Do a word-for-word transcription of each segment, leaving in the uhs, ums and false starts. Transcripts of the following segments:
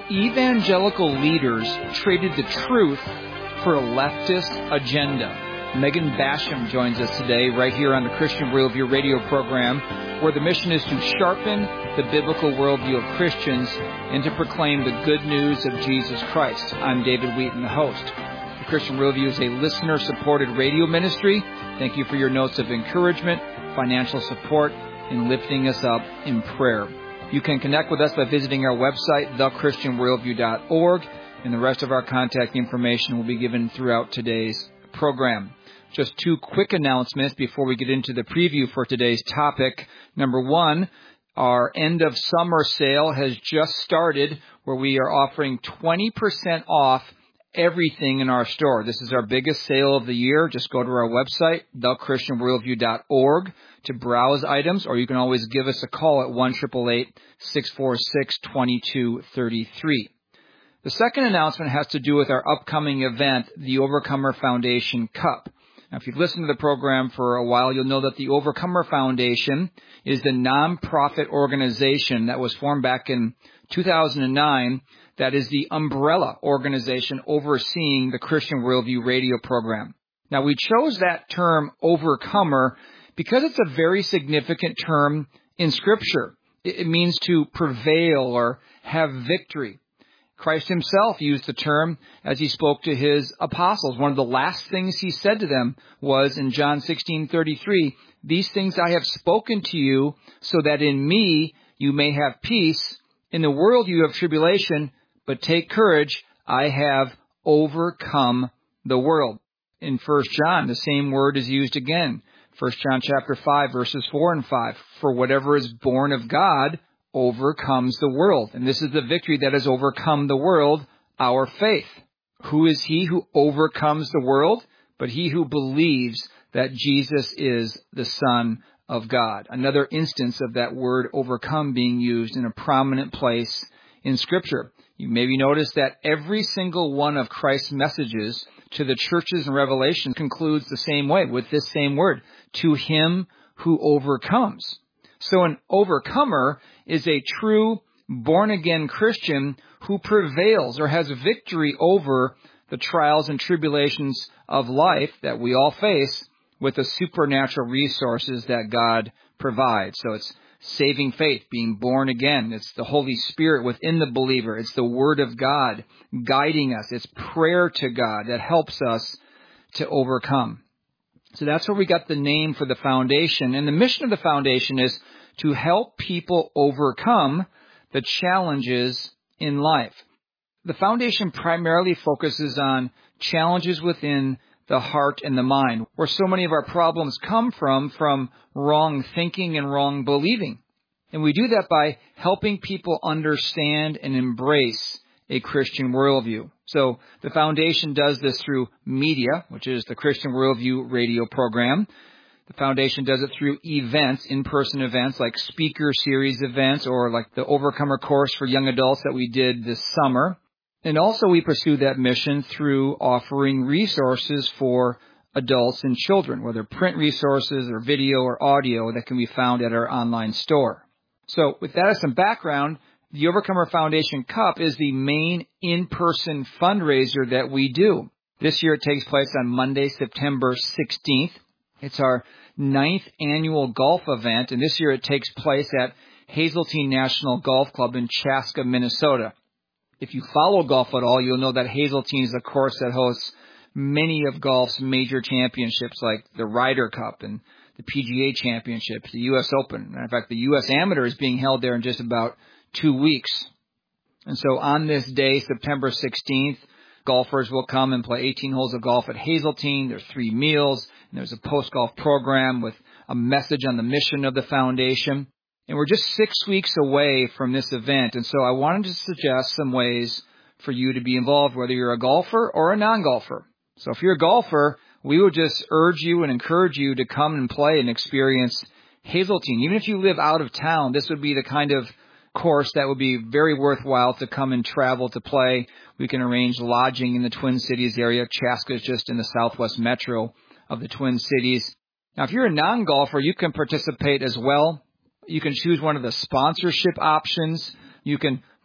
evangelical leaders traded the truth for a leftist agenda. Megan Basham joins us today right here on the Christian Worldview radio program, where the mission is to sharpen the biblical worldview of Christians and to proclaim the good news of Jesus Christ. I'm David Wheaton, the host. The Christian Worldview is a listener-supported radio ministry. Thank you for your notes of encouragement, financial support, and lifting us up in prayer. You can connect with us by visiting our website, the christian worldview dot org, and the rest of our contact information will be given throughout today's program. Just two quick announcements before we get into the preview for today's topic. Number one, our end of summer sale has just started, where we are offering twenty percent off everything in our store. This is our biggest sale of the year. Just go to our website, the christian worldview dot org, to browse items, or you can always give us a call at one eight eight eight, six four six, two two three three. The second announcement has to do with our upcoming event, the Overcomer Foundation Cup. Now, if you've listened to the program for a while, you'll know that the Overcomer Foundation is the nonprofit organization that was formed back in two thousand nine that is the umbrella organization overseeing the Christian Worldview radio program. Now, we chose that term overcomer because it's a very significant term in Scripture. It means to prevail or have victory. Christ himself used the term as he spoke to his apostles. One of the last things he said to them was in John sixteen thirty-three, "These things I have spoken to you, so that in me you may have peace. In the world you have tribulation, but take courage, I have overcome the world." In First John, the same word is used again. First John chapter five, verses four and five. "For whatever is born of God overcomes the world." And this is the victory that has overcome the world, our faith. Who is he who overcomes the world? But he who believes that Jesus is the Son of God. Another instance of that word overcome being used in a prominent place in Scripture. You maybe notice that every single one of Christ's messages to the churches in Revelation concludes the same way, with this same word, to him who overcomes. So an overcomer is a true born-again Christian who prevails or has victory over the trials and tribulations of life that we all face with the supernatural resources that God provides. So it's saving faith, being born again. It's the Holy Spirit within the believer. It's the Word of God guiding us. It's prayer to God that helps us to overcome. So that's where we got the name for the foundation. And the mission of the foundation is to help people overcome the challenges in life. The foundation primarily focuses on challenges within the heart and the mind, where so many of our problems come from, from wrong thinking and wrong believing. And we do that by helping people understand and embrace a Christian worldview. So the foundation does this through media, which is the Christian Worldview radio program. The foundation does it through events, in-person events like speaker series events or like the Overcomer course for young adults that we did this summer. And also we pursue that mission through offering resources for adults and children, whether print resources or video or audio that can be found at our online store. So with that as some background, the Overcomer Foundation Cup is the main in-person fundraiser that we do. This year it takes place on Monday, September sixteenth. It's our ninth annual golf event, and this year it takes place at Hazeltine National Golf Club in Chaska, Minnesota. If you follow golf at all, you'll know that Hazeltine is a course that hosts many of golf's major championships like the Ryder Cup and the P G A Championships, the U S Open. In fact, the U S Amateur is being held there in just about two weeks. And so on this day, September sixteenth, golfers will come and play eighteen holes of golf at Hazeltine. There's three meals, and there's a post-golf program with a message on the mission of the foundation. And we're just six weeks away from this event, and so I wanted to suggest some ways for you to be involved, whether you're a golfer or a non-golfer. So if you're a golfer, we would just urge you and encourage you to come and play and experience Hazeltine. Even if you live out of town, this would be the kind of course that would be very worthwhile to come and travel to play. We can arrange lodging in the Twin Cities area. Chaska is just in the southwest metro of the Twin Cities. Now, if you're a non-golfer, you can participate as well. You can choose one of the sponsorship options. You can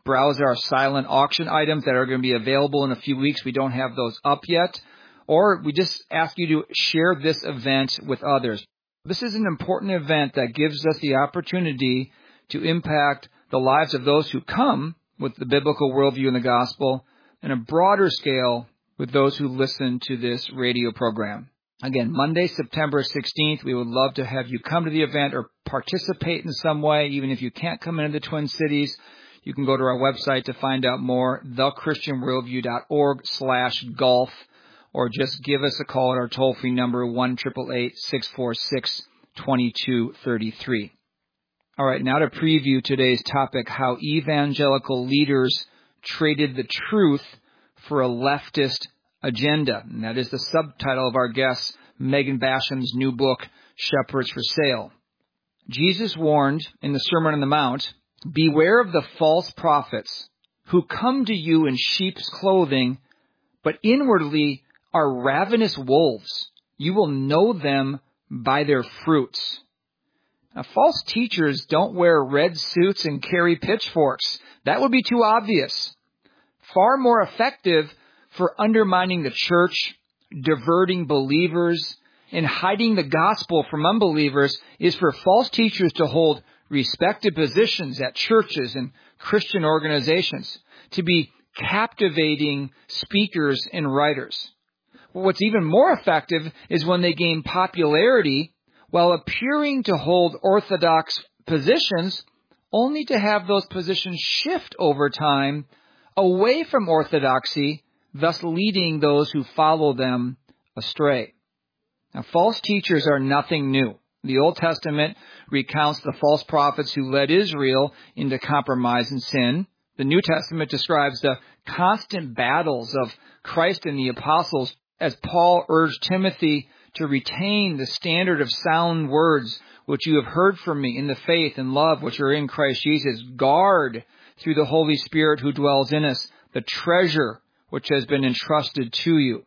browse our silent auction items that are going to be available in a few weeks. We don't have those up yet. Or we just ask you to share this event with others. This is an important event that gives us the opportunity to impact the lives of those who come with the biblical worldview and the gospel, and a broader scale with those who listen to this radio program. Again, Monday, September sixteenth, we would love to have you come to the event or participate in some way. Even if you can't come into the Twin Cities, you can go to our website to find out more, the christian worldview dot org slash golf, or just give us a call at our toll-free number, one eight eight eight, six four six, two two three three. All right, now to preview today's topic, how evangelical leaders traded the truth for a leftist agenda. And that is the subtitle of our guest, Megan Basham's new book, Shepherds for Sale. Jesus warned in the Sermon on the Mount, "Beware of the false prophets who come to you in sheep's clothing, but inwardly are ravenous wolves. You will know them by their fruits." Now, false teachers don't wear red suits and carry pitchforks. That would be too obvious. Far more effective for undermining the church, diverting believers, and hiding the gospel from unbelievers is for false teachers to hold respected positions at churches and Christian organizations, to be captivating speakers and writers. What's even more effective is when they gain popularity while appearing to hold orthodox positions, only to have those positions shift over time away from orthodoxy, thus leading those who follow them astray. Now, false teachers are nothing new. The Old Testament recounts the false prophets who led Israel into compromise and sin. The New Testament describes the constant battles of Christ and the apostles as Paul urged Timothy to retain the standard of sound words which you have heard from me in the faith and love which are in Christ Jesus. Guard through the Holy Spirit who dwells in us the treasure which has been entrusted to you.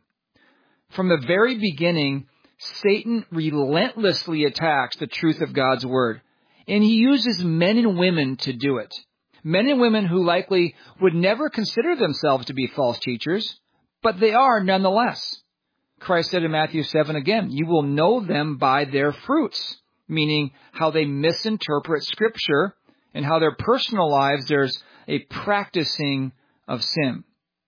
From the very beginning, Satan relentlessly attacks the truth of God's word, and he uses men and women to do it. Men and women who likely would never consider themselves to be false teachers, but they are nonetheless. Christ said in Matthew seven again, "You will know them by their fruits," meaning how they misinterpret Scripture and how their personal lives there's a practicing of sin.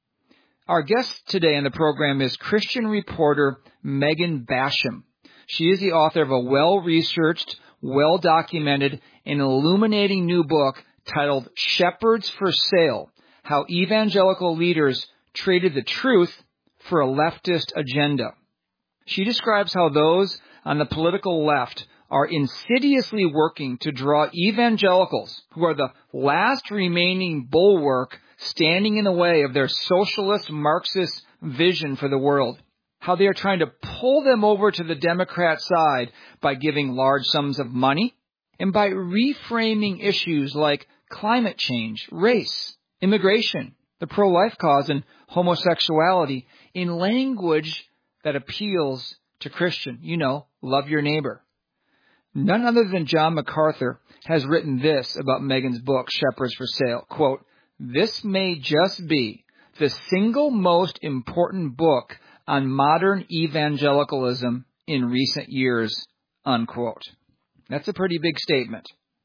Our guest today in the program is Christian reporter Megan Basham. She is the author of a well-researched, well-documented, and illuminating new book titled Shepherds for Sale, How Evangelical Leaders Traded the Truth for a Leftist Agenda. She describes how those on the political left are insidiously working to draw evangelicals, who are the last remaining bulwark standing in the way of their socialist Marxist vision for the world, how they are trying to pull them over to the Democrat side by giving large sums of money and by reframing issues like climate change, race, immigration, the pro-life cause, and homosexuality in language that appeals to Christian. You know, love your neighbor. None other than John MacArthur has written this about Megan's book, Shepherds for Sale. Quote, "This may just be the single most important book on modern evangelicalism in recent years," unquote. That's a pretty big statement.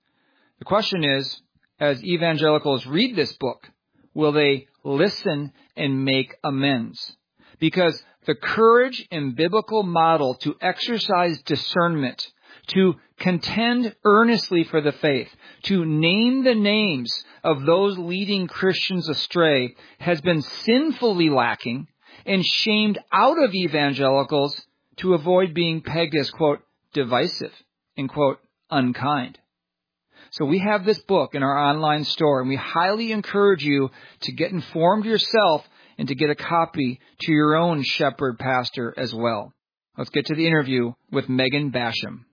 The question is, as evangelicals read this book, will they listen and make amends? Because the courage and biblical model to exercise discernment, to contend earnestly for the faith, to name the names of those leading Christians astray has been sinfully lacking and shamed out of evangelicals to avoid being pegged as, quote, divisive and, quote, unkind. So we have this book in our online store, and we highly encourage you to get informed yourself and to get a copy to your own shepherd pastor as well. Let's get to the interview with Megan Basham.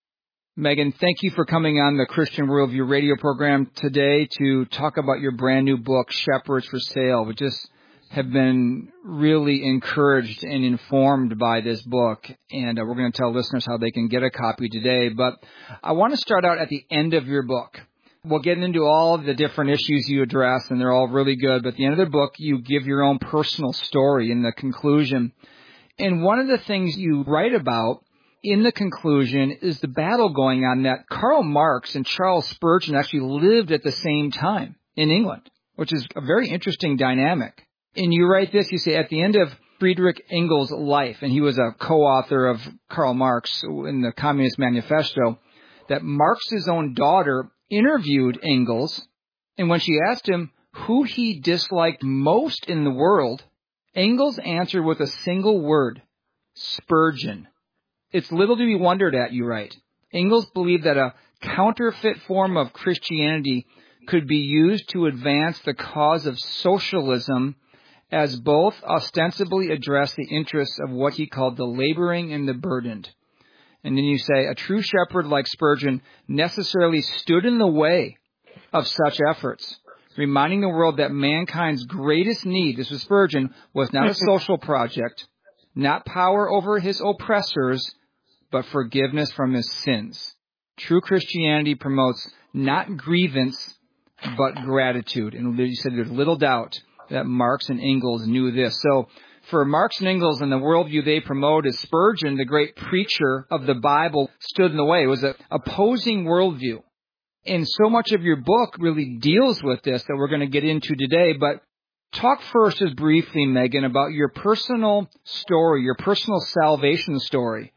Megan, thank you for coming on the Christian Worldview radio program today to talk about your brand new book, Shepherds for Sale. We just have been really encouraged and informed by this book, and uh, we're going to tell listeners how they can get a copy today. But I want to start out at the end of your book. We'll get into all of the different issues you address, and they're all really good. But at the end of the book, you give your own personal story in the conclusion. And one of the things you write about in the conclusion is the battle going on that Karl Marx and Charles Spurgeon actually lived at the same time in England, which is a very interesting dynamic. And you write this, you say, at the end of Friedrich Engels' life, and he was a co-author of Karl Marx in the Communist Manifesto, that Marx's own daughter interviewed Engels, and when she asked him who he disliked most in the world, Engels answered with a single word, Spurgeon. It's little to be wondered at, you write. Engels believed that a counterfeit form of Christianity could be used to advance the cause of socialism, as both ostensibly address the interests of what he called the laboring and the burdened. And then you say, a true shepherd like Spurgeon necessarily stood in the way of such efforts, reminding the world that mankind's greatest need, this was Spurgeon, was not a social project, not power over his oppressors, but forgiveness from his sins. True Christianity promotes not grievance, but gratitude. And you said there's little doubt that Marx and Engels knew this. So for Marx and Engels and the worldview they promote, as Spurgeon, the great preacher of the Bible, stood in the way. It was an opposing worldview. And so much of your book really deals with this that we're going to get into today. But talk first, just briefly, Megan, about your personal story, your personal salvation story,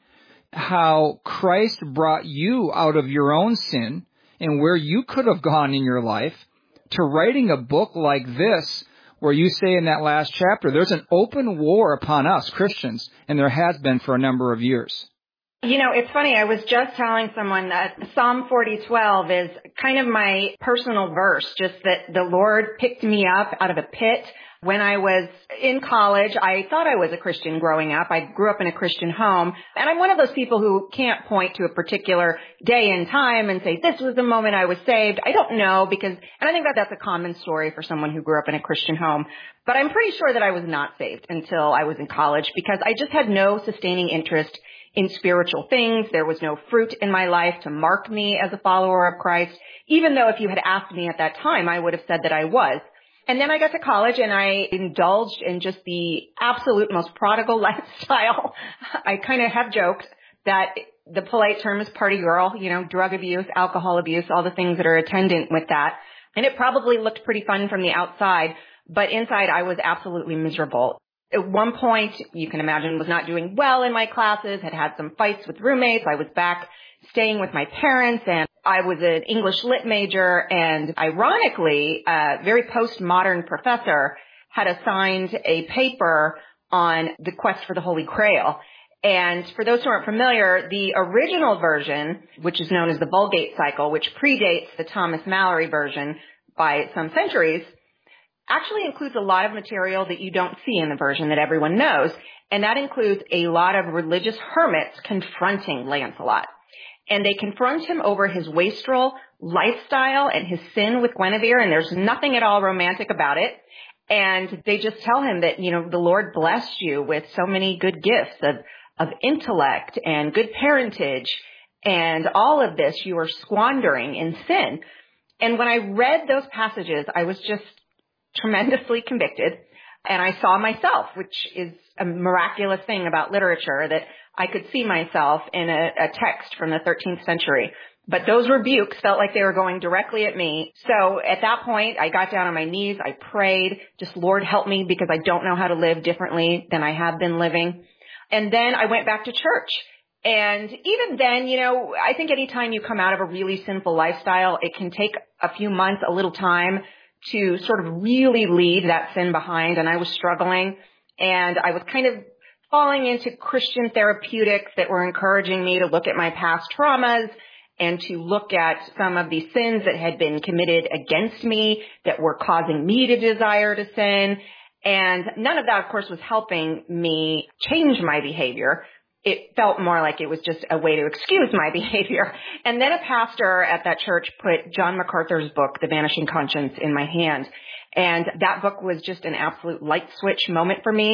how Christ brought you out of your own sin and where you could have gone in your life to writing a book like this, where you say in that last chapter, there's an open war upon us, Christians, and there has been for a number of years. You know, it's funny. I was just telling someone that Psalm forty twelve is kind of my personal verse, just that the Lord picked me up out of a pit. When I was in college, I thought I was a Christian growing up. I grew up in a Christian home, and I'm one of those people who can't point to a particular day and time and say, this was the moment I was saved. I don't know, because, and I think that that's a common story for someone who grew up in a Christian home. But I'm pretty sure that I was not saved until I was in college, because I just had no sustaining interest in spiritual things. There was no fruit in my life to mark me as a follower of Christ, even though if you had asked me at that time, I would have said that I was. And then I got to college and I indulged in just the absolute most prodigal lifestyle. I kind of have joked that the polite term is party girl, you know, drug abuse, alcohol abuse, all the things that are attendant with that. And it probably looked pretty fun from the outside, but inside I was absolutely miserable. At one point, you can imagine, was not doing well in my classes, had had some fights with roommates. I was back staying with my parents, and I was an English lit major, and ironically, a very postmodern professor had assigned a paper on the quest for the Holy Grail. And for those who aren't familiar, the original version, which is known as the Vulgate cycle, which predates the Thomas Mallory version by some centuries, actually includes a lot of material that you don't see in the version that everyone knows. And that includes a lot of religious hermits confronting Lancelot. And they confront him over his wastrel lifestyle and his sin with Guinevere, and there's nothing at all romantic about it. And they just tell him that, you know, the Lord blessed you with so many good gifts of, of intellect and good parentage, and all of this you are squandering in sin. And when I read those passages, I was just tremendously convicted, and I saw myself, which is a miraculous thing about literature, that I could see myself in a, a text from the thirteenth century. But those rebukes felt like they were going directly at me. So at that point, I got down on my knees. I prayed, just, Lord, help me, because I don't know how to live differently than I have been living. And then I went back to church. And even then, you know, I think anytime you come out of a really sinful lifestyle, it can take a few months, a little time to sort of really leave that sin behind. And I was struggling, and I was kind of falling into Christian therapeutics that were encouraging me to look at my past traumas and to look at some of the sins that had been committed against me that were causing me to desire to sin. And none of that, of course, was helping me change my behavior. It felt more like it was just a way to excuse my behavior. And then a pastor at that church put John MacArthur's book, The Vanishing Conscience, in my hand. And that book was just an absolute light switch moment for me.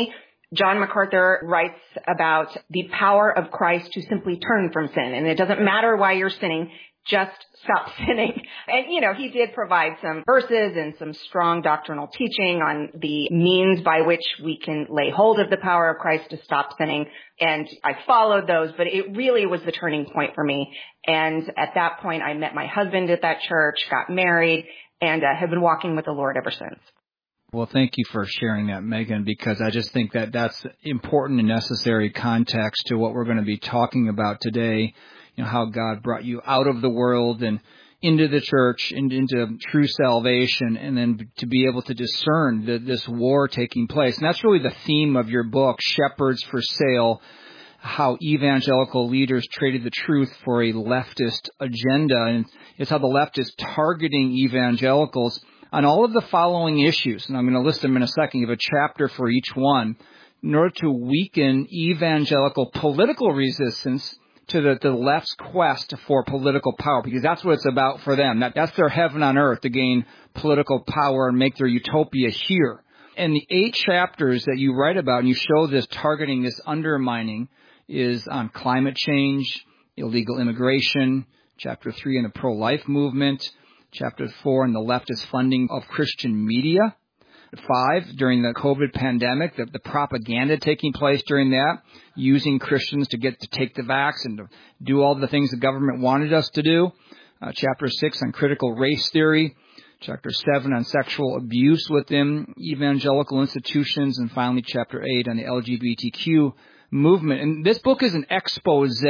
John MacArthur writes about the power of Christ to simply turn from sin. And it doesn't matter why you're sinning, just stop sinning. And, you know, he did provide some verses and some strong doctrinal teaching on the means by which we can lay hold of the power of Christ to stop sinning. And I followed those, but it really was the turning point for me. And at that point, I met my husband at that church, got married, and uh, have been walking with the Lord ever since. Well, thank you for sharing that, Megan, because I just think that that's important and necessary context to what we're going to be talking about today. You know, how God brought you out of the world and into the church and into true salvation, and then to be able to discern the, this war taking place. And that's really the theme of your book, Shepherds for Sale, how evangelical leaders traded the truth for a leftist agenda. And it's how the left is targeting evangelicals on all of the following issues. And I'm going to list them in a second. You have a chapter for each one in order to weaken evangelical political resistance to the, the left's quest for political power, because that's what it's about for them. That, that's their heaven on earth, to gain political power and make their utopia here. And the eight chapters that you write about, and you show this targeting, this undermining, is on climate change, illegal immigration, chapter three on the pro-life movement, chapter four on the leftist funding of Christian media, five, during the COVID pandemic, the, the propaganda taking place during that, using Christians to get to take the vax and to do all the things the government wanted us to do. Uh, chapter six on critical race theory. Chapter seven on sexual abuse within evangelical institutions. And finally, chapter eight on the L G B T Q movement. And this book is an expose.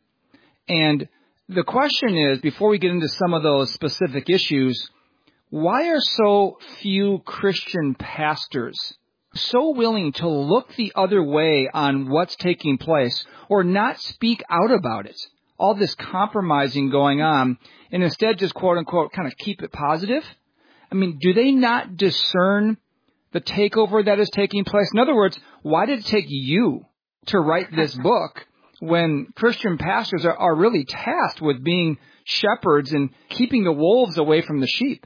And the question is, before we get into some of those specific issues, why are so few Christian pastors so willing to look the other way on what's taking place or not speak out about it? All this compromising going on, and instead just, quote unquote, kind of keep it positive? I mean, do they not discern the takeover that is taking place? In other words, why did it take you to write this book when Christian pastors are, are really tasked with being shepherds and keeping the wolves away from the sheep?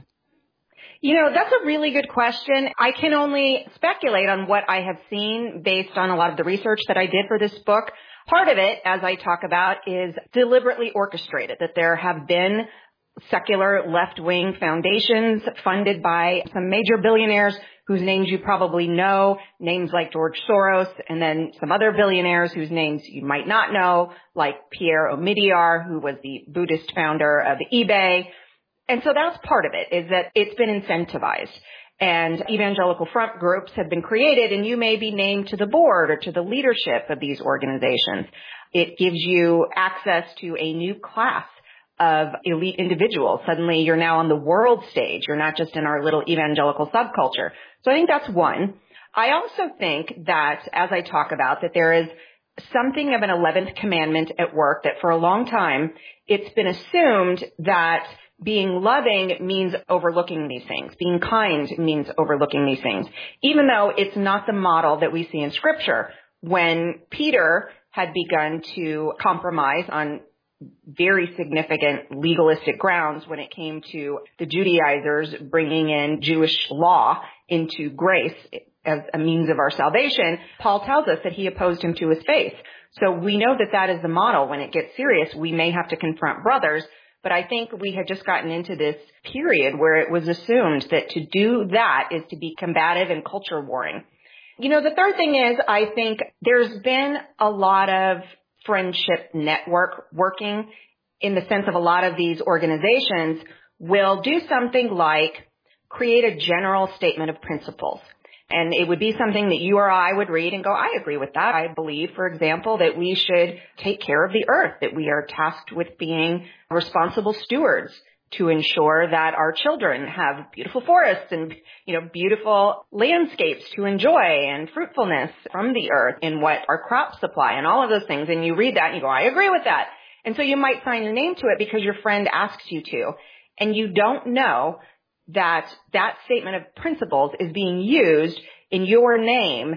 You know, that's a really good question. I can only speculate on what I have seen based on a lot of the research that I did for this book. Part of it, as I talk about, is deliberately orchestrated, that there have been secular left-wing foundations funded by some major billionaires whose names you probably know, names like George Soros, and then some other billionaires whose names you might not know, like Pierre Omidyar, who was the Buddhist founder of eBay. And so that's part of it, is that it's been incentivized. And evangelical front groups have been created, and you may be named to the board or to the leadership of these organizations. It gives you access to a new class of elite individuals. Suddenly you're now on the world stage. You're not just in our little evangelical subculture. So I think that's one. I also think that, as I talk about, that there is something of an eleventh commandment at work, that for a long time it's been assumed that being loving means overlooking these things. Being kind means overlooking these things, even though it's not the model that we see in Scripture. When Peter had begun to compromise on very significant legalistic grounds when it came to the Judaizers bringing in Jewish law into grace as a means of our salvation, Paul tells us that he opposed him to his face. So we know that that is the model. When it gets serious, we may have to confront brothers. But I think we had just gotten into this period where it was assumed that to do that is to be combative and culture warring. You know, the third thing is, I think there's been a lot of friendship network working, in the sense of a lot of these organizations will do something like create a general statement of principles. And it would be something that you or I would read and go, I agree with that. I believe, for example, that we should take care of the earth, that we are tasked with being responsible stewards to ensure that our children have beautiful forests and, you know, beautiful landscapes to enjoy and fruitfulness from the earth in what our crops supply and all of those things. And you read that and you go, I agree with that. And so you might sign your name to it because your friend asks you to. And you don't know that that statement of principles is being used in your name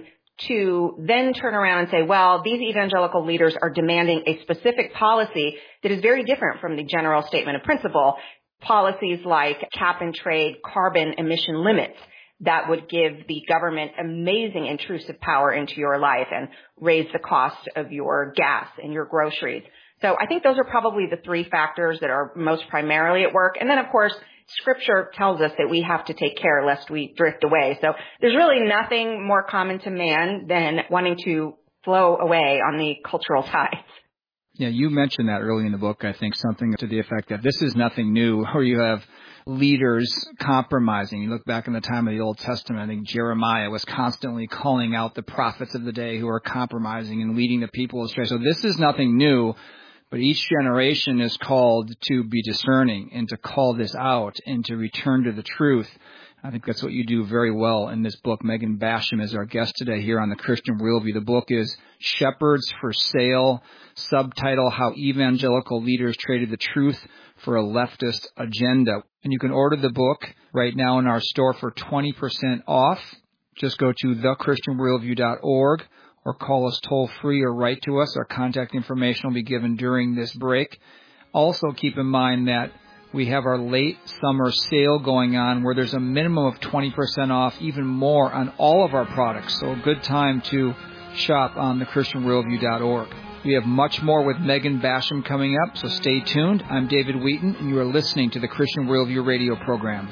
to then turn around and say, well, these evangelical leaders are demanding a specific policy that is very different from the general statement of principle. Policies like cap and trade carbon emission limits that would give the government amazing intrusive power into your life and raise the cost of your gas and your groceries. So I think those are probably the three factors that are most primarily at work. And then, of course, Scripture tells us that we have to take care lest we drift away. So there's really nothing more common to man than wanting to flow away on the cultural tides. Yeah, you mentioned that early in the book, I think, something to the effect that this is nothing new, where you have leaders compromising. You look back in the time of the Old Testament, I think Jeremiah was constantly calling out the prophets of the day who are compromising and leading the people astray. So this is nothing new, but each generation is called to be discerning and to call this out and to return to the truth. I think that's what you do very well in this book. Megan Basham is our guest today here on the Christian Worldview. The book is Shepherds for Sale, subtitle, How Evangelical Leaders Traded the Truth for a Leftist Agenda. And you can order the book right now in our store for twenty percent off. Just go to the christian worldview dot org or call us toll free or write to us. Our contact information will be given during this break. Also keep in mind that we have our late summer sale going on where there's a minimum of twenty percent off, even more on all of our products. So a good time to shop on the christian worldview dot org. We have much more with Megan Basham coming up, so stay tuned. I'm David Wheaton, and you are listening to the Christian Worldview radio program.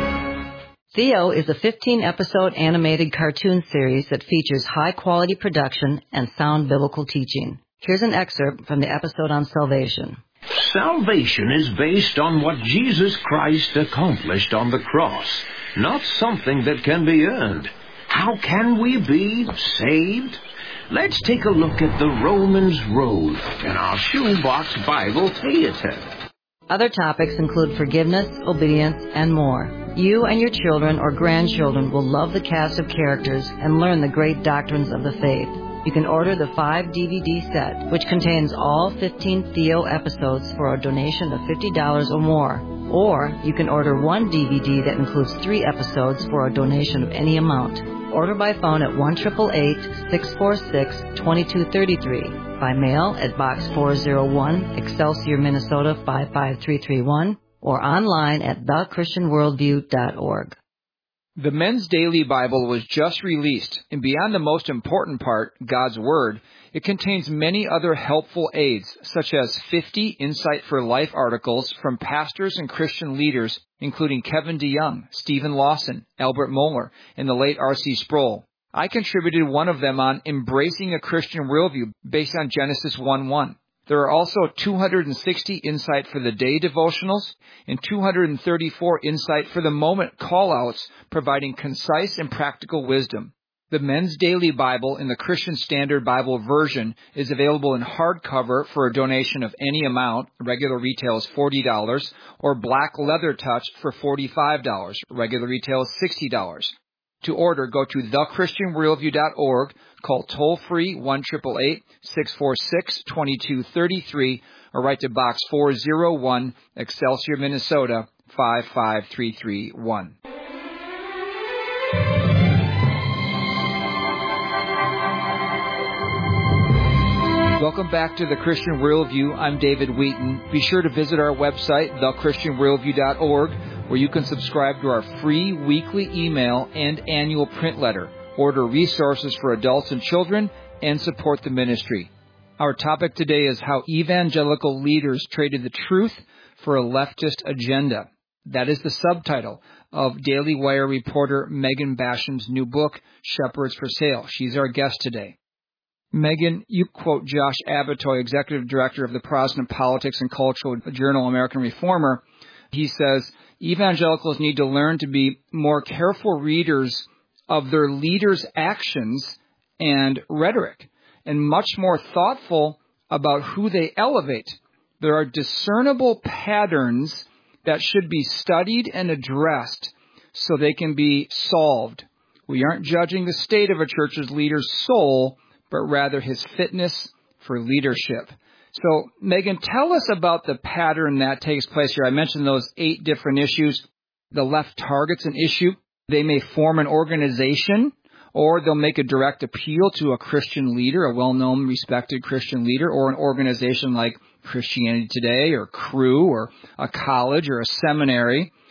Theo is a fifteen-episode animated cartoon series that features high-quality production and sound biblical teaching. Here's an excerpt from the episode on salvation. Salvation is based on what Jesus Christ accomplished on the cross, not something that can be earned. How can we be saved? Let's take a look at the Romans Road in our Shoebox Bible Theater. Other topics include forgiveness, obedience, and more. You and your children or grandchildren will love the cast of characters and learn the great doctrines of the faith. You can order the five D V D set, which contains all fifteen Theo episodes for a donation of fifty dollars or more. Or you can order one D V D that includes three episodes for a donation of any amount. Order by phone at one eight eight eight, six four six, two two three three. By mail at Box four oh one, Excelsior, Minnesota five five three three one. Or online at the christian worldview dot org. The Men's Daily Bible was just released, and beyond the most important part, God's Word, it contains many other helpful aids, such as fifty Insight for Life articles from pastors and Christian leaders, including Kevin DeYoung, Stephen Lawson, Albert Mohler, and the late R C Sproul. I contributed one of them on Embracing a Christian Worldview, based on Genesis one one. There are also two hundred sixty Insight for the Day devotionals and two hundred thirty-four Insight for the Moment call-outs, providing concise and practical wisdom. The Men's Daily Bible in the Christian Standard Bible version is available in hardcover for a donation of any amount. Regular retail is forty dollars, or black leather touch for forty-five dollars. Regular retail is sixty dollars. To order, go to the christian worldview dot org, call toll-free one eight eight eight, six four six, two two three three, or write to Box four oh one, Excelsior, Minnesota five five three three one. Welcome back to the Christian Worldview. I'm David Wheaton. Be sure to visit our website, the christian worldview dot org, where you can subscribe to our free weekly email and annual print letter, order resources for adults and children, and support the ministry. Our topic today is how evangelical leaders traded the truth for a leftist agenda. That is the subtitle of Daily Wire reporter Megan Basham's new book, Shepherds for Sale. She's our guest today. Megan, you quote Josh Abitoy, executive director of the Protestant Politics and Cultural journal American Reformer. He says, evangelicals need to learn to be more careful readers of their leaders' actions and rhetoric, and much more thoughtful about who they elevate. There are discernible patterns that should be studied and addressed so they can be solved. We aren't judging the state of a church's leader's soul, but rather his fitness for leadership. So, Megan, tell us about the pattern that takes place here. I mentioned those eight different issues. The left targets an issue. They may form an organization, or they'll make a direct appeal to a Christian leader, a well-known, respected Christian leader, or an organization like Christianity Today or Cru or a college or a seminary.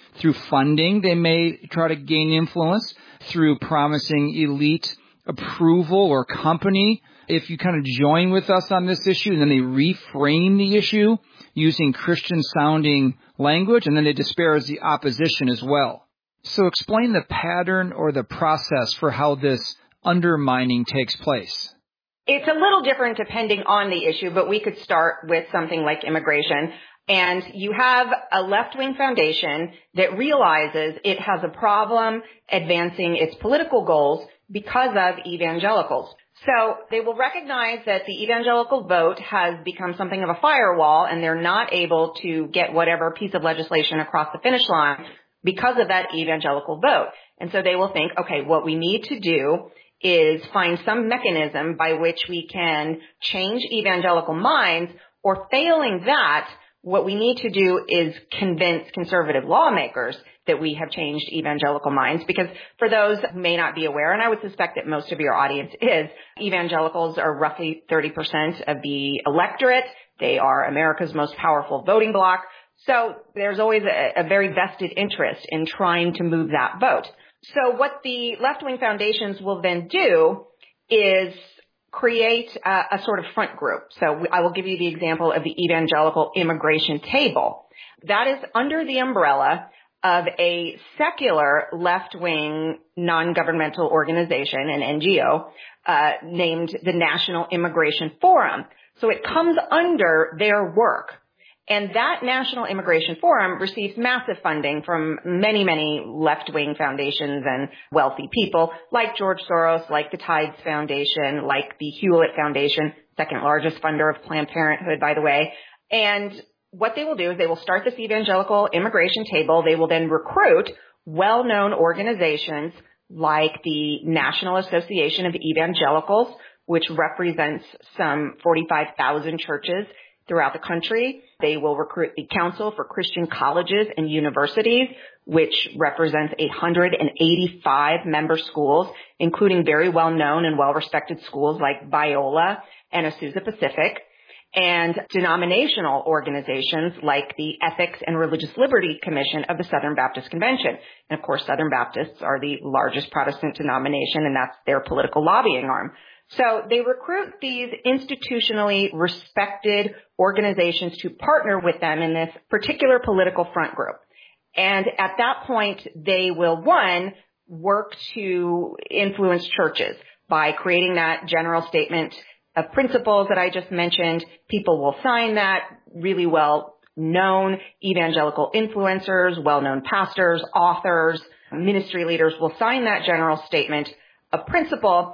Through funding, they may try to gain influence. Through promising elite approval or company. If you kind of join with us on this issue, and then they reframe the issue using Christian-sounding language, and then they disparage the opposition as well. So explain the pattern or the process for how this undermining takes place. It's a little different depending on the issue, but we could start with something like immigration. And you have a left-wing foundation that realizes it has a problem advancing its political goals because of evangelicals. So they will recognize that the evangelical vote has become something of a firewall, and they're not able to get whatever piece of legislation across the finish line because of that evangelical vote. And so they will think, okay, what we need to do is find some mechanism by which we can change evangelical minds, or failing that, what we need to do is convince conservative lawmakers that we have changed evangelical minds. Because for those who may not be aware, and I would suspect that most of your audience is, evangelicals are roughly thirty percent of the electorate. They are America's most powerful voting bloc. So there's always a, a very vested interest in trying to move that vote. So what the left-wing foundations will then do is create a, a sort of front group. So I will give you the example of the Evangelical Immigration Table. That is under the umbrella of a secular left-wing non-governmental organization, an N G O, uh, named the National Immigration Forum. So it comes under their work. And that National Immigration Forum receives massive funding from many, many left-wing foundations and wealthy people, like George Soros, like the Tides Foundation, like the Hewlett Foundation, second largest funder of Planned Parenthood, by the way. And what they will do is they will start this evangelical immigration table. They will then recruit well-known organizations like the National Association of Evangelicals, which represents some forty-five thousand churches throughout the country. They will recruit the Council for Christian Colleges and Universities, which represents eight hundred eighty-five member schools, including very well-known and well-respected schools like Biola and Azusa Pacific, and denominational organizations like the Ethics and Religious Liberty Commission of the Southern Baptist Convention. And of course, Southern Baptists are the largest Protestant denomination, and that's their political lobbying arm. So they recruit these institutionally respected organizations to partner with them in this particular political front group. And at that point, they will, one, work to influence churches by creating that general statement of principles that I just mentioned. People will sign that, really well-known evangelical influencers, well-known pastors, authors, ministry leaders will sign that general statement of principle.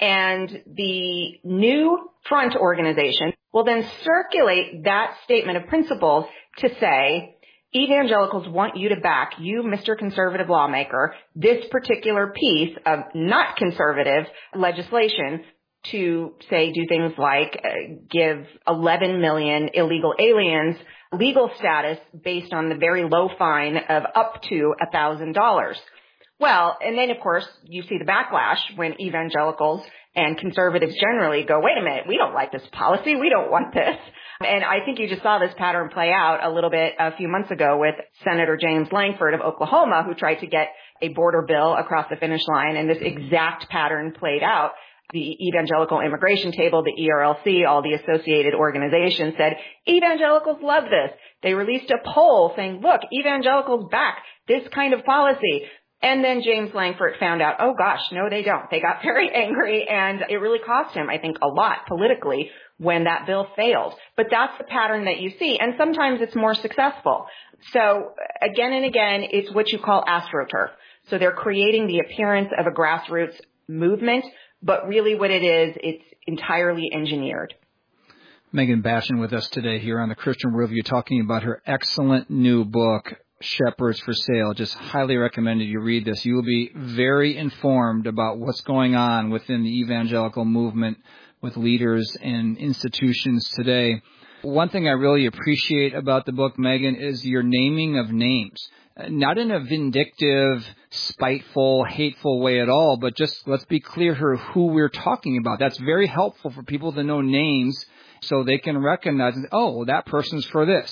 And the new front organization will then circulate that statement of principles to say, evangelicals want you to back, you, Mister Conservative Lawmaker, this particular piece of not conservative legislation to, say, do things like uh, give eleven million illegal aliens legal status based on the very low fine of up to one thousand dollars. Well, and then, of course, you see the backlash when evangelicals and conservatives generally go, wait a minute, we don't like this policy. We don't want this. And I think you just saw this pattern play out a little bit a few months ago with Senator James Lankford of Oklahoma, who tried to get a border bill across the finish line. And this exact pattern played out. The Evangelical Immigration Table, the E R L C, all the associated organizations said, evangelicals love this. They released a poll saying, look, evangelicals back this kind of policy. And then James Lankford found out, oh gosh, no, they don't. They got very angry, and it really cost him, I think, a lot politically when that bill failed. But that's the pattern that you see, and sometimes it's more successful. So again and again, it's what you call AstroTurf. So they're creating the appearance of a grassroots movement, but really what it is, it's entirely engineered. Megan Basham with us today here on the Christian Worldview, talking about her excellent new book, Shepherds for Sale. Just highly recommended you read this. You will be very informed about what's going on within the evangelical movement with leaders and institutions today. One thing I really appreciate about the book, Megan, is your naming of names. Not in a vindictive, spiteful, hateful way at all, but just let's be clear here who we're talking about. That's very helpful for people to know names so they can recognize, oh, that person's for this.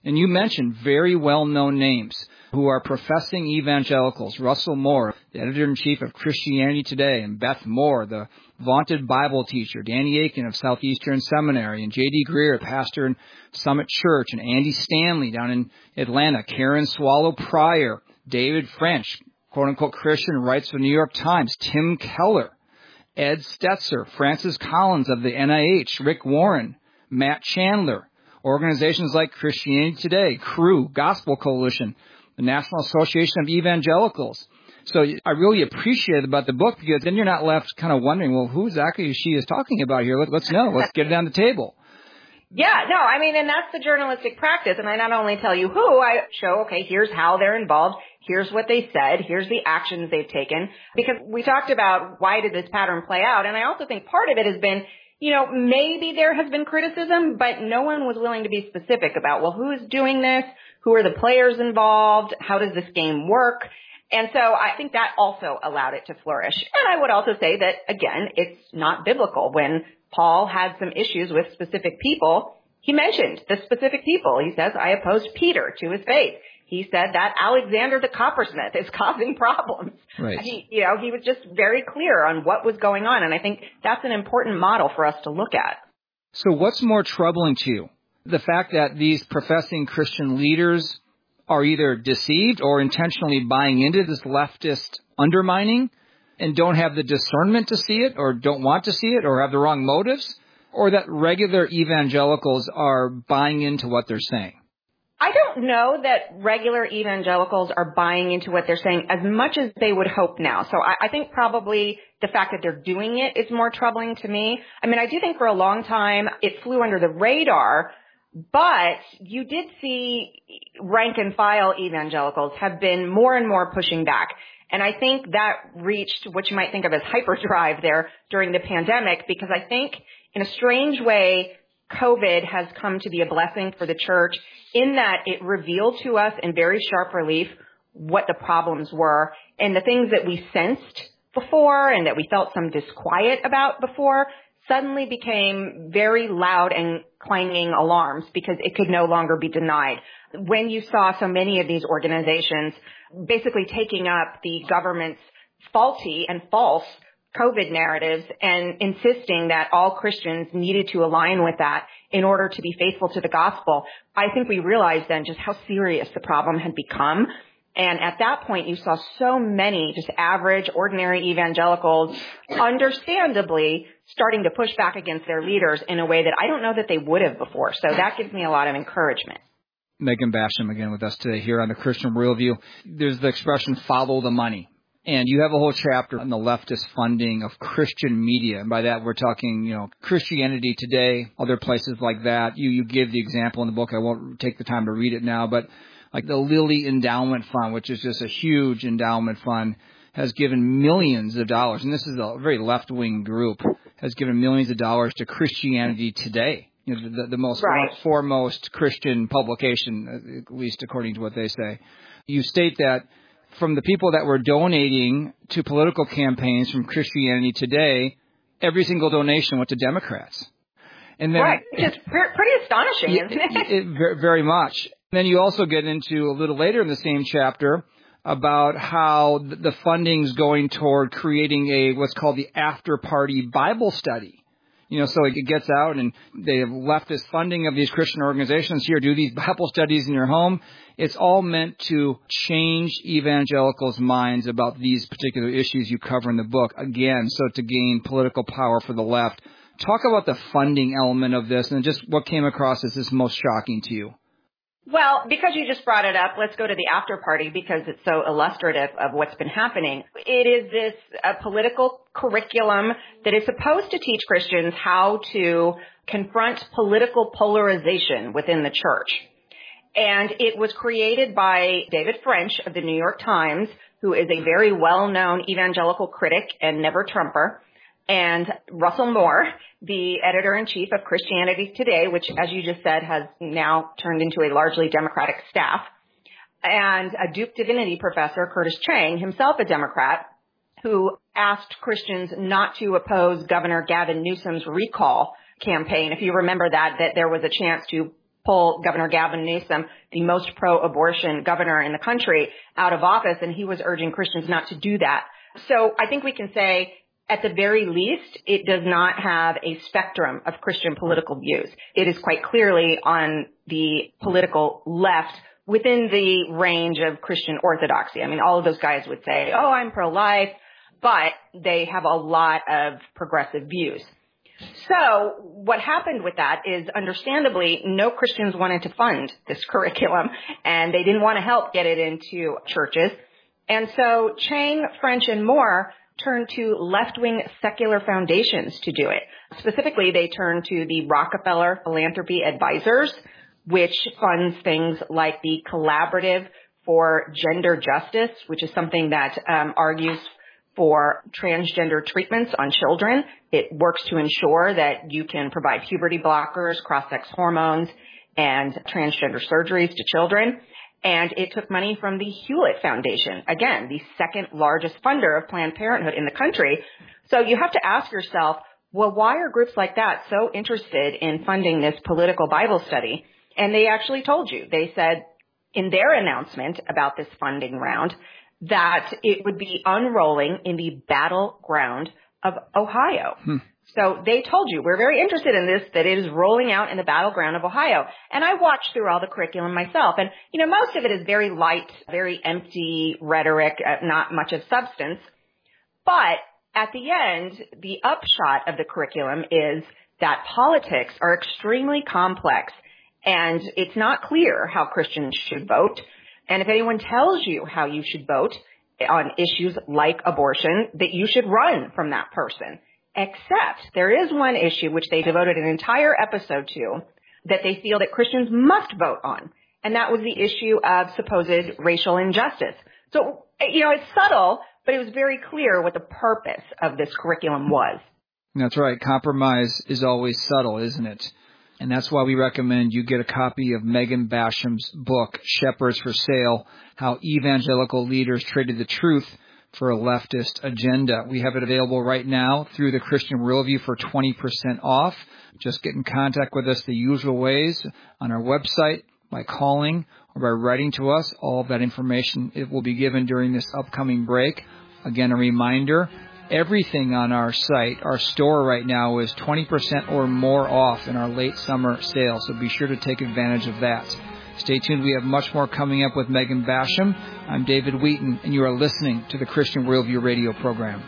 And you mentioned very well-known names who are professing evangelicals. Russell Moore, the editor-in-chief of Christianity Today, and Beth Moore, the vaunted Bible teacher, Danny Akin of Southeastern Seminary, and J D Greer, pastor in Summit Church, and Andy Stanley down in Atlanta, Karen Swallow Pryor, David French, quote-unquote Christian, writes for the New York Times, Tim Keller, Ed Stetzer, Francis Collins of the N I H, Rick Warren, Matt Chandler, organizations like Christianity Today, C R U, Gospel Coalition, the National Association of Evangelicals. So I really appreciate it about the book, because then you're not left kind of wondering, well, who exactly she is talking about here? Let, let's know. Let's get it on the table. Yeah, no, I mean, and that's the journalistic practice. And I not only tell you who, I show, okay, here's how they're involved. Here's what they said. Here's the actions they've taken. Because we talked about why did this pattern play out. And I also think part of it has been, you know, maybe there has been criticism, but no one was willing to be specific about, well, who is doing this? Who are the players involved? How does this game work? And so I think that also allowed it to flourish. And I would also say that, again, it's not biblical. When Paul had some issues with specific people, he mentioned the specific people. He says, I opposed Peter to his faith. He said that Alexander the coppersmith is causing problems. Right. He, you know, he was just very clear on what was going on. And I think that's an important model for us to look at. So what's more troubling to you? The fact that these professing Christian leaders are either deceived or intentionally buying into this leftist undermining and don't have the discernment to see it, or don't want to see it, or have the wrong motives, or that regular evangelicals are buying into what they're saying? I don't know that regular evangelicals are buying into what they're saying as much as they would hope now. So I, I think probably the fact that they're doing it is more troubling to me. I mean, I do think for a long time it flew under the radar, but you did see rank and file evangelicals have been more and more pushing back. And I think that reached what you might think of as hyperdrive there during the pandemic, because I think in a strange way, COVID has come to be a blessing for the church in that it revealed to us in very sharp relief what the problems were, and the things that we sensed before and that we felt some disquiet about before suddenly became very loud and clanging alarms because it could no longer be denied. When you saw so many of these organizations basically taking up the government's faulty and false COVID narratives and insisting that all Christians needed to align with that in order to be faithful to the gospel, I think we realized then just how serious the problem had become. And at that point, you saw so many just average, ordinary evangelicals, understandably, starting to push back against their leaders in a way that I don't know that they would have before. So that gives me a lot of encouragement. Megan Basham again with us today here on the Christian Worldview. There's the expression, follow the money. And you have a whole chapter on the leftist funding of Christian media. And by that, we're talking, you know, Christianity Today, other places like that. You, you give the example in the book. I won't take the time to read it now, but like the Lilly Endowment Fund, which is just a huge endowment fund, has given millions of dollars. And this is a very left-wing group, has given millions of dollars to Christianity Today. You know, the, the most right. foremost Christian publication, at least according to what they say. You state that from the people that were donating to political campaigns from Christianity Today, every single donation went to Democrats. And then, right. It's pretty astonishing, it, isn't it? it, it? Very much. And then you also get into a little later in the same chapter about how the funding's going toward creating a what's called the after-party Bible study. You know, so it gets out, and they have left this funding of these Christian organizations here, do these Bible studies in your home. It's all meant to change evangelicals' minds about these particular issues you cover in the book, again, so to gain political power for the left. Talk about the funding element of this and just what came across as this most shocking to you. Well, because you just brought it up, let's go to the after party because it's so illustrative of what's been happening. It is this a political curriculum that is supposed to teach Christians how to confront political polarization within the church. And it was created by David French of the New York Times, who is a very well-known evangelical critic and never-Trumper, and Russell Moore, the editor-in-chief of Christianity Today, which, as you just said, has now turned into a largely Democratic staff, and a Duke Divinity professor, Curtis Chang, himself a Democrat, who asked Christians not to oppose Governor Gavin Newsom's recall campaign. If you remember that, that there was a chance to pull Governor Gavin Newsom, the most pro-abortion governor in the country, out of office, and he was urging Christians not to do that. So I think we can say, at the very least, it does not have a spectrum of Christian political views. It is quite clearly on the political left within the range of Christian orthodoxy. I mean, all of those guys would say, oh, I'm pro-life, but they have a lot of progressive views. So what happened with that is, understandably, no Christians wanted to fund this curriculum, and they didn't want to help get it into churches. And so Chang, French, and Moore turned to left-wing secular foundations to do it. Specifically, they turned to the Rockefeller Philanthropy Advisors, which funds things like the Collaborative for Gender Justice, which is something that um, argues for transgender treatments on children. It works to ensure that you can provide puberty blockers, cross-sex hormones, and transgender surgeries to children. And it took money from the Hewlett Foundation, again, the second largest funder of Planned Parenthood in the country. So you have to ask yourself, well, why are groups like that so interested in funding this political Bible study? And they actually told you. They said in their announcement about this funding round that it would be unrolling in the battleground of Ohio. Hmm. So they told you, we're very interested in this, that it is rolling out in the battleground of Ohio. And I watched through all the curriculum myself. And, you know, most of it is very light, very empty rhetoric, uh, not much of substance. But at the end, the upshot of the curriculum is that politics are extremely complex. And it's not clear how Christians should vote. And if anyone tells you how you should vote on issues like abortion, that you should run from that person. Except there is one issue which they devoted an entire episode to that they feel that Christians must vote on. And that was the issue of supposed racial injustice. So, you know, it's subtle, but it was very clear what the purpose of this curriculum was. That's right. Compromise is always subtle, isn't it? And that's why we recommend you get a copy of Megan Basham's book, Shepherds for Sale, How Evangelical Leaders Traded the Truth for a Leftist Agenda. We have it available right now through the Christian Worldview for twenty percent off. Just get in contact with us the usual ways on our website, by calling, or by writing to us. All of that information it will be given during this upcoming break. Again, a reminder, everything on our site, our store right now, is twenty percent or more off in our late summer sale, so be sure to take advantage of that. Stay tuned. We have much more coming up with Megan Basham. I'm David Wheaton, and you are listening to the Christian Worldview radio program.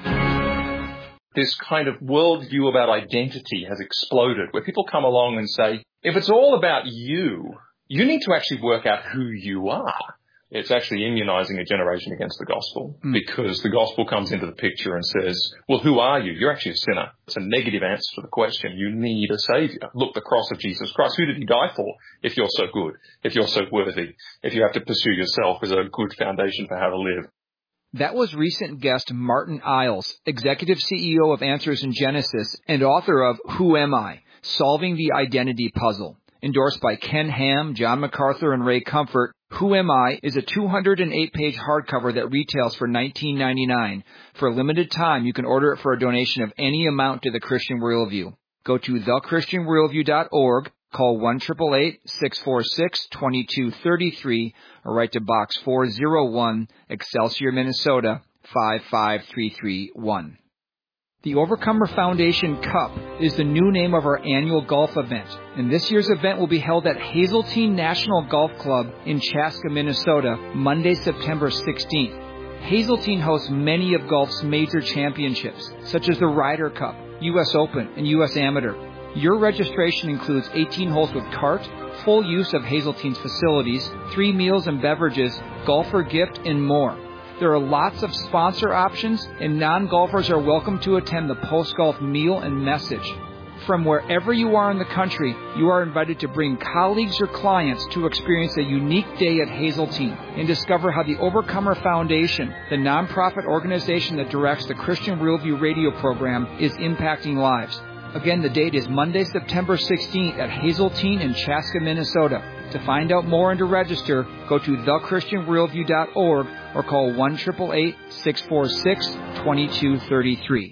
This kind of worldview about identity has exploded, where people come along and say, if it's all about you, you need to actually work out who you are. It's actually immunizing a generation against the gospel, mm. because the gospel comes into the picture and says, well, who are you? You're actually a sinner. It's a negative answer to the question. You need a savior. Look, the cross of Jesus Christ. Who did he die for? If you're so good, if you're so worthy, if you have to pursue yourself as a good foundation for how to live. That was recent guest Martin Iles, Executive C E O of Answers in Genesis and author of Who Am I? Solving the Identity Puzzle. Endorsed by Ken Ham, John MacArthur, and Ray Comfort, Who Am I? Is a two hundred eight page hardcover that retails for nineteen ninety-nine dollars. For a limited time, you can order it for a donation of any amount to the Christian Worldview. Go to the christian worldview dot org, call one eight eight eight, six four six, two two three three, or write to Box four oh one, Excelsior, Minnesota, five five three three one. The Overcomer Foundation Cup is the new name of our annual golf event, and this year's event will be held at Hazeltine National Golf Club in Chaska, Minnesota, Monday, September sixteenth. Hazeltine hosts many of golf's major championships, such as the Ryder Cup, U S Open, and U S Amateur. Your registration includes eighteen holes with cart, full use of Hazeltine's facilities, three meals and beverages, golfer gift, and more. There are lots of sponsor options, and non-golfers are welcome to attend the post-golf meal and message. From wherever you are in the country, you are invited to bring colleagues or clients to experience a unique day at Hazeltine and discover how the Overcomer Foundation, the nonprofit organization that directs the Christian Worldview radio program, is impacting lives. Again, the date is Monday, September sixteenth at Hazeltine in Chaska, Minnesota. To find out more and to register, go to the christian worldview dot org or call one eight eight eight, six four six, two two three three.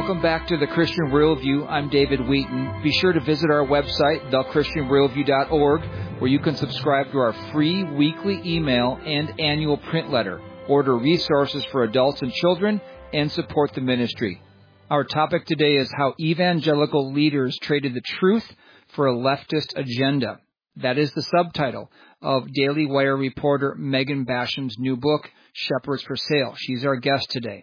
Welcome back to The Christian Worldview. I'm David Wheaton. Be sure to visit our website, the christian worldview dot org, where you can subscribe to our free weekly email and annual print letter, order resources for adults and children, and support the ministry. Our topic today is how evangelical leaders traded the truth for a leftist agenda. That is the subtitle of Daily Wire reporter Megan Basham's new book, Shepherds for Sale. She's our guest today.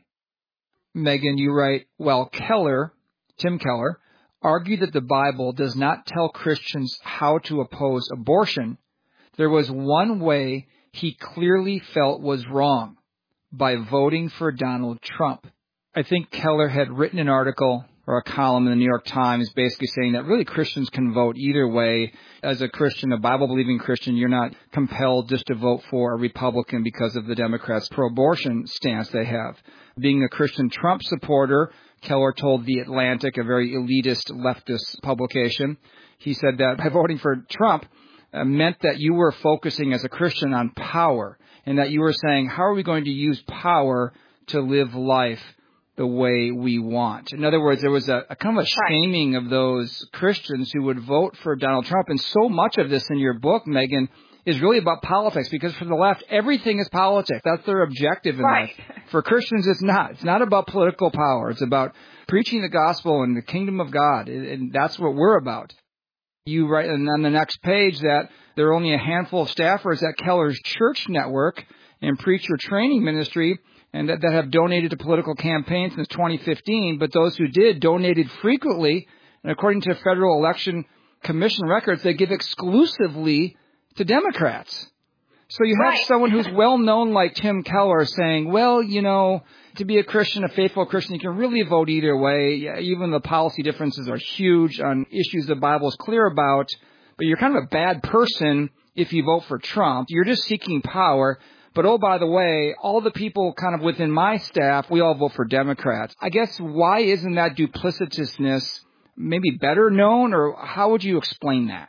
Megan, you write, while Keller, Tim Keller, argued that the Bible does not tell Christians how to oppose abortion, there was one way he clearly felt was wrong, by voting for Donald Trump. I think Keller had written an article or a column in the New York Times basically saying that really Christians can vote either way. As a Christian, a Bible-believing Christian, you're not compelled just to vote for a Republican because of the Democrats' pro-abortion stance they have. Being a Christian Trump supporter, Keller told The Atlantic, a very elitist leftist publication, he said that by voting for Trump uh, meant that you were focusing as a Christian on power, and that you were saying, how are we going to use power to live life the way we want? In other words, there was a, a kind of a shaming of those Christians who would vote for Donald Trump. And so much of this in your book, Megan, is really about politics, because for the left, everything is politics. That's their objective in right. life. For Christians, it's not. It's not about political power. It's about preaching the gospel and the kingdom of God. And that's what we're about. You write on the next page that there are only a handful of staffers at Keller's church network and preacher training ministry and that, that have donated to political campaigns since twenty fifteen, but those who did donated frequently, and according to Federal Election Commission records, they give exclusively to Democrats. So you have right. someone who's well-known like Tim Keller saying, well, you know, to be a Christian, a faithful Christian, you can really vote either way. Even the policy differences are huge on issues the Bible is clear about, but you're kind of a bad person if you vote for Trump. You're just seeking power. But, oh, by the way, all the people kind of within my staff, we all vote for Democrats. I guess why isn't that duplicitousness maybe better known, or how would you explain that?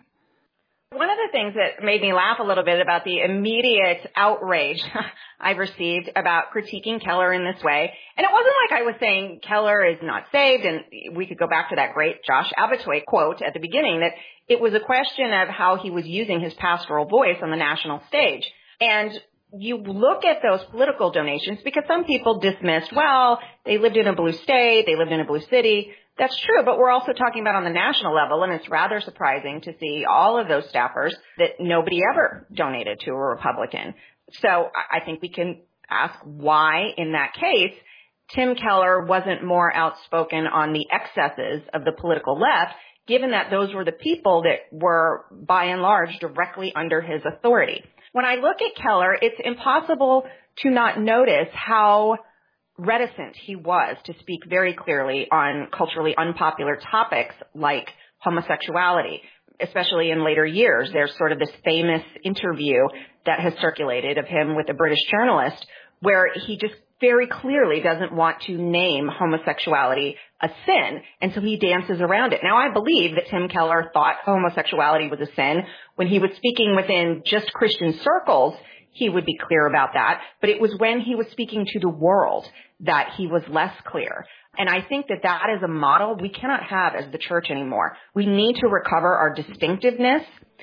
One of the things that made me laugh a little bit about the immediate outrage I received about critiquing Keller in this way, and it wasn't like I was saying Keller is not saved, and we could go back to that great Josh Abbotoy quote at the beginning, that it was a question of how he was using his pastoral voice on the national stage. And you look at those political donations, because some people dismissed, well, they lived in a blue state, they lived in a blue city. That's true, but we're also talking about on the national level, and it's rather surprising to see all of those staffers that nobody ever donated to a Republican. So I think we can ask why, in that case, Tim Keller wasn't more outspoken on the excesses of the political left, given that those were the people that were, by and large, directly under his authority. When I look at Keller, it's impossible to not notice how reticent he was to speak very clearly on culturally unpopular topics like homosexuality, especially in later years. There's sort of this famous interview that has circulated of him with a British journalist where he just very clearly doesn't want to name homosexuality a sin, and so he dances around it. Now, I believe that Tim Keller thought homosexuality was a sin. When he was speaking within just Christian circles, he would be clear about that, but it was when he was speaking to the world that he was less clear. And I think that that is a model we cannot have as the church anymore. We need to recover our distinctiveness,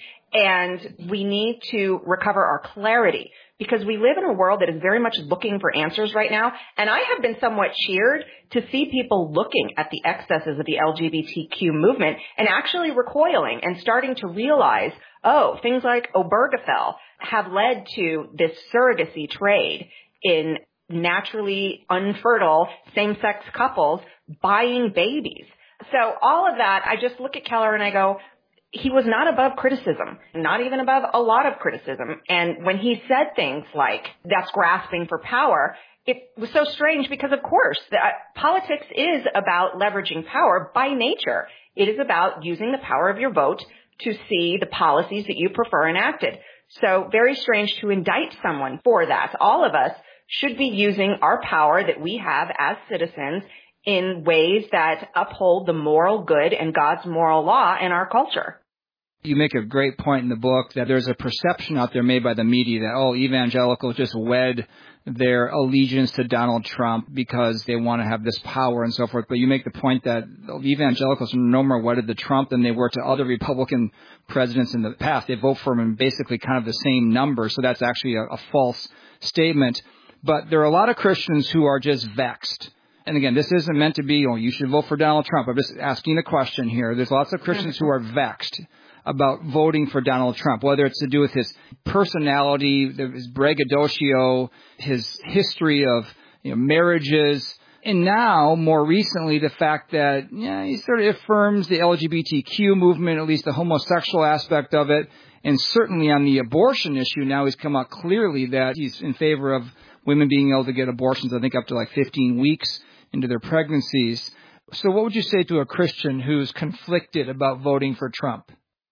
and we need to recover our clarity, because we live in a world that is very much looking for answers right now. And I have been somewhat cheered to see people looking at the excesses of the L G B T Q movement and actually recoiling and starting to realize, oh, things like Obergefell have led to this surrogacy trade in naturally unfertile same-sex couples buying babies. So all of that, I just look at Keller and I go, he was not above criticism, not even above a lot of criticism. And when he said things like, that's grasping for power, it was so strange because, of course, that politics is about leveraging power by nature. It is about using the power of your vote to see the policies that you prefer enacted. So very strange to indict someone for that. All of us should be using our power that we have as citizens in ways that uphold the moral good and God's moral law in our culture. You make a great point in the book that there's a perception out there made by the media that, oh, evangelicals just wed their allegiance to Donald Trump because they want to have this power and so forth. But you make the point that evangelicals are no more wedded to Trump than they were to other Republican presidents in the past. They vote for him in basically kind of the same number, so that's actually a, a false statement. But there are a lot of Christians who are just vexed. And again, this isn't meant to be, oh, you should vote for Donald Trump. I'm just asking a question here. There's lots of Christians who are vexed about voting for Donald Trump, whether it's to do with his personality, his braggadocio, his history of you know, marriages, and now, more recently, the fact that yeah, he sort of affirms the L G B T Q movement, at least the homosexual aspect of it, and certainly on the abortion issue, now he's come out clearly that he's in favor of women being able to get abortions, I think, up to like fifteen weeks into their pregnancies. So what would you say to a Christian who's conflicted about voting for Trump?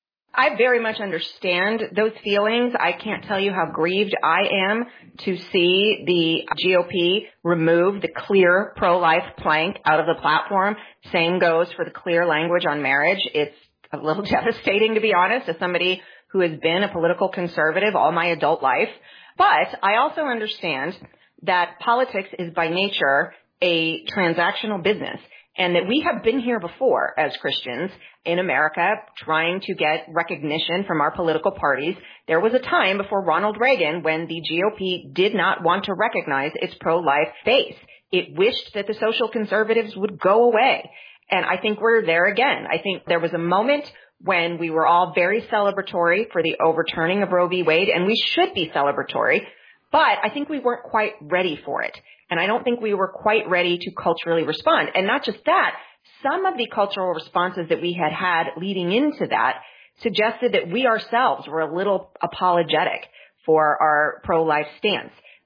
I very much understand those feelings. I can't tell you how grieved I am to see the G O P remove the clear pro-life plank out of the platform. Same goes for the clear language on marriage. It's a little devastating, to be honest, as somebody who has been a political conservative all my adult life. But I also understand that politics is by nature a transactional business, and that we have been here before as Christians in America trying to get recognition from our political parties. There was a time before Ronald Reagan when the G O P did not want to recognize its pro-life base. It wished that the social conservatives would go away. And I think we're there again. I think there was a moment when we were all very celebratory for the overturning of Roe v. Wade, and we should be celebratory, but I think we weren't quite ready for it. And I don't think we were quite ready to culturally respond. And not just that, some of the cultural responses that we had had leading into that suggested that we ourselves were a little apologetic for our pro-life stance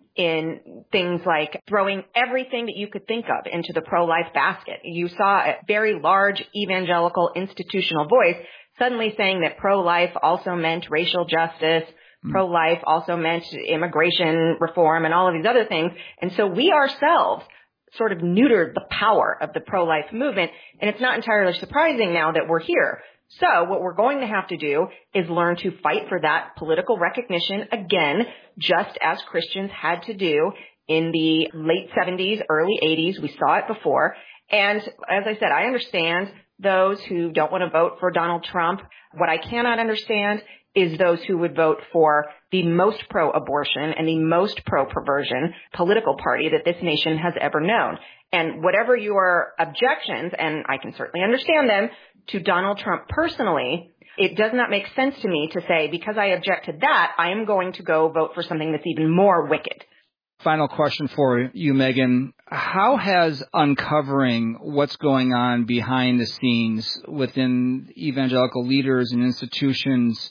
in things like throwing everything that you could think of into the pro-life basket. You saw a very large evangelical institutional voice suddenly saying that pro-life also meant racial justice, pro-life also meant immigration reform and all of these other things. And so we ourselves sort of neutered the power of the pro-life movement. And it's not entirely surprising now that we're here. So what we're going to have to do is learn to fight for that political recognition again, just as Christians had to do in the late seventies, early eighties. We saw it before. And as I said, I understand those who don't want to vote for Donald Trump. What I cannot understand is those who would vote for the most pro-abortion and the most pro-perversion political party that this nation has ever known. And whatever your objections, and I can certainly understand them, to Donald Trump personally, it does not make sense to me to say, because I object to that, I am going to go vote for something that's even more wicked. Final question for you, Megan. How has uncovering what's going on behind the scenes within evangelical leaders and institutions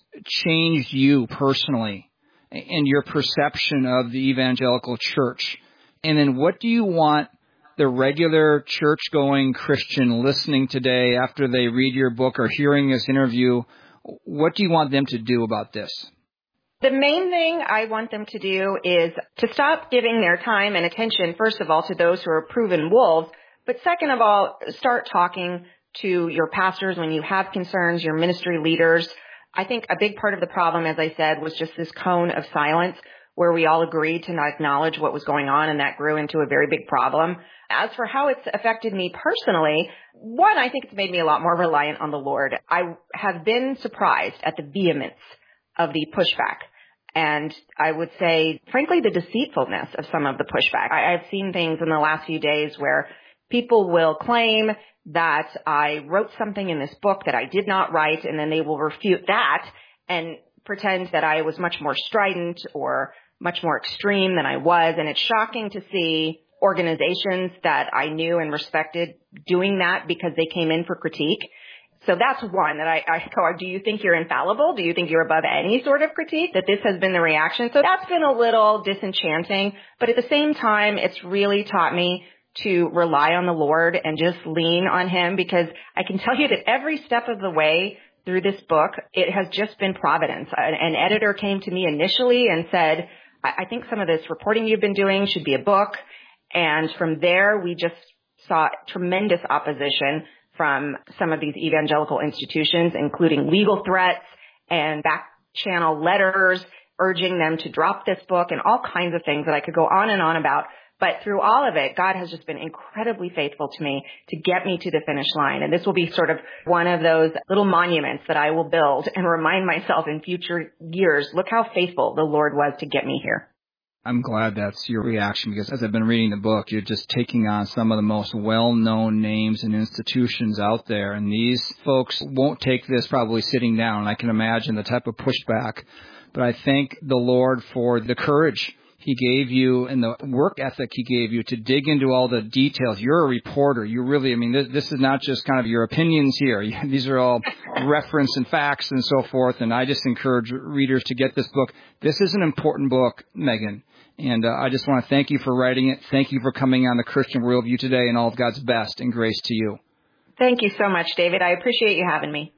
changed you personally and your perception of the evangelical church? And then what do you want the regular church-going Christian listening today after they read your book or hearing this interview, what do you want them to do about this? The main thing I want them to do is to stop giving their time and attention, first of all, to those who are proven wolves, but second of all, start talking to your pastors when you have concerns, your ministry leaders. I think a big part of the problem, as I said, was just this cone of silence where we all agreed to not acknowledge what was going on, and that grew into a very big problem. As for how it's affected me personally, one, I think it's made me a lot more reliant on the Lord. I have been surprised at the vehemence of the pushback. And I would say, frankly, the deceitfulness of some of the pushback. I, I've seen things in the last few days where people will claim that I wrote something in this book that I did not write, and then they will refute that and pretend that I was much more strident or much more extreme than I was. And it's shocking to see organizations that I knew and respected doing that because they came in for critique. So that's one that I, I go, do you think you're infallible? Do you think you're above any sort of critique? That this has been the reaction. So that's been a little disenchanting. But at the same time, it's really taught me to rely on the Lord and just lean on Him, because I can tell you that every step of the way through this book, it has just been providence. An, an editor came to me initially and said, I, I think some of this reporting you've been doing should be a book. And from there, we just saw tremendous opposition from some of these evangelical institutions, including legal threats and back channel letters urging them to drop this book and all kinds of things that I could go on and on about. But through all of it, God has just been incredibly faithful to me to get me to the finish line. And this will be sort of one of those little monuments that I will build and remind myself in future years, look how faithful the Lord was to get me here. I'm glad that's your reaction, because as I've been reading the book, you're just taking on some of the most well-known names and institutions out there. And these folks won't take this probably sitting down. I can imagine the type of pushback. But I thank the Lord for the courage He gave you and the work ethic He gave you to dig into all the details. You're a reporter. You really, I mean, this, this is not just kind of your opinions here. These are all reference and facts and so forth. And I just encourage readers to get this book. This is an important book, Megan. And uh, I just want to thank you for writing it. Thank you for coming on the Christian Worldview today, and all of God's best and grace to you. Thank you so much, David. I appreciate you having me.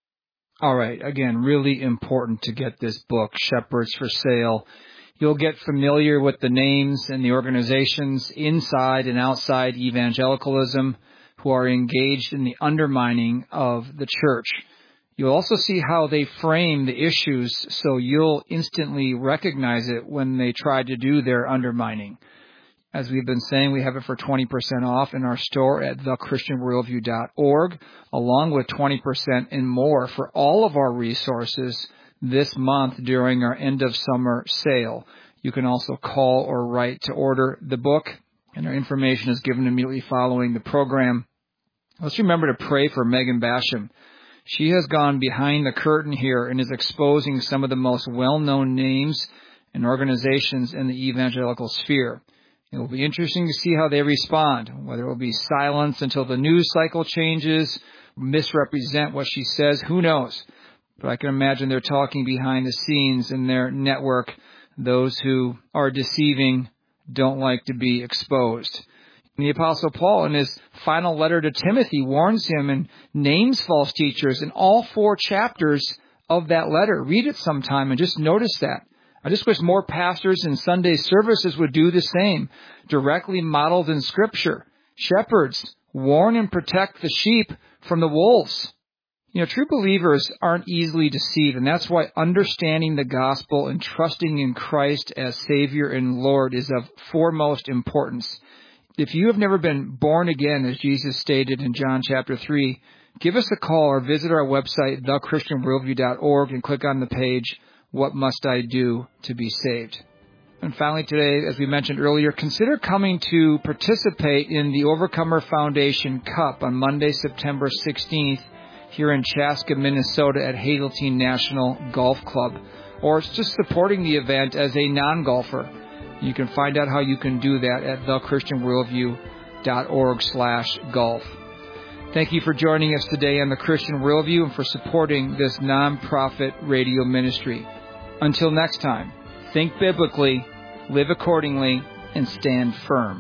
All right. Again, really important to get this book, Shepherds for Sale. You'll get familiar with the names and the organizations inside and outside evangelicalism who are engaged in the undermining of the church. You'll also see how they frame the issues, so you'll instantly recognize it when they try to do their undermining. As we've been saying, we have it for twenty percent off in our store at the christian worldview dot org, along with twenty percent and more for all of our resources this month during our end of summer sale. You can also call or write to order the book, and our information is given immediately following the program. Let's remember to pray for Megan Basham. She has gone behind the curtain here and is exposing some of the most well-known names and organizations in the evangelical sphere. It will be interesting to see how they respond, whether it will be silence until the news cycle changes, misrepresent what she says, who knows. But I can imagine they're talking behind the scenes in their network. Those who are deceiving don't like to be exposed. The Apostle Paul, in his final letter to Timothy, warns him and names false teachers in all four chapters of that letter. Read it sometime and just notice that. I just wish more pastors in Sunday services would do the same, directly modeled in Scripture. Shepherds, warn and protect the sheep from the wolves. You know, true believers aren't easily deceived, and that's why understanding the gospel and trusting in Christ as Savior and Lord is of foremost importance. If you have never been born again, as Jesus stated in John chapter three, give us a call or visit our website, the christian worldview dot org, and click on the page, What Must I Do to Be Saved? And finally today, as we mentioned earlier, consider coming to participate in the Overcomer Foundation Cup on Monday, September sixteenth, here in Chaska, Minnesota at Hazeltine National Golf Club, or just supporting the event as a non-golfer. You can find out how you can do that at the christian worldview dot org slash golf. Thank you for joining us today on The Christian Worldview and for supporting this nonprofit radio ministry. Until next time, think biblically, live accordingly, and stand firm.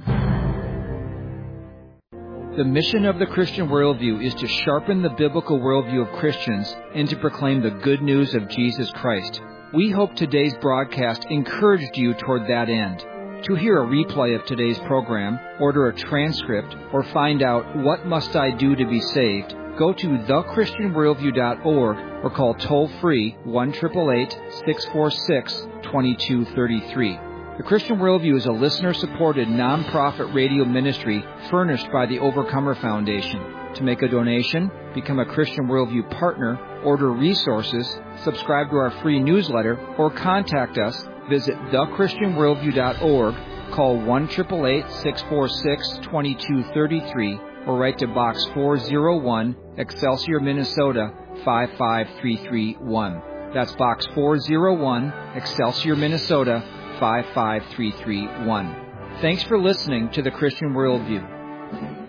The mission of The Christian Worldview is to sharpen the biblical worldview of Christians and to proclaim the good news of Jesus Christ. We hope today's broadcast encouraged you toward that end. To hear a replay of today's program, order a transcript, or find out what must I do to be saved, go to the christian worldview dot org or call toll-free one eight eight eight, six four six, two two three three. The Christian Worldview is a listener-supported nonprofit radio ministry furnished by the Overcomer Foundation. To make a donation, become a Christian Worldview partner, order resources, subscribe to our free newsletter, or contact us, visit the christian worldview dot org, call one eight eight eight, six four six, two two three three, or write to Box four oh one, Excelsior, Minnesota, five five three three one. That's Box four oh one, Excelsior, Minnesota, five five three three one. Thanks for listening to The Christian Worldview.